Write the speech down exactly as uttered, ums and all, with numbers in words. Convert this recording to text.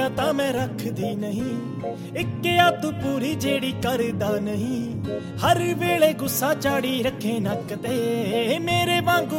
ਐਡਾ ਤਾਂ ਮੈਂ ਰੱਖਦੀ ਨਹੀਂ, ਇੱਕ ਆਦਤ ਪੂਰੀ ਜਿਹੜੀ ਕਰਦਾ ਨਹੀਂ। ਹਰ ਵੇਲੇ ਗੁੱਸਾ ਚਾੜੀ ਰੱਖੇ ਨੱਕ ਤੇ, ਮੇਰੇ ਵਾਂਗੂ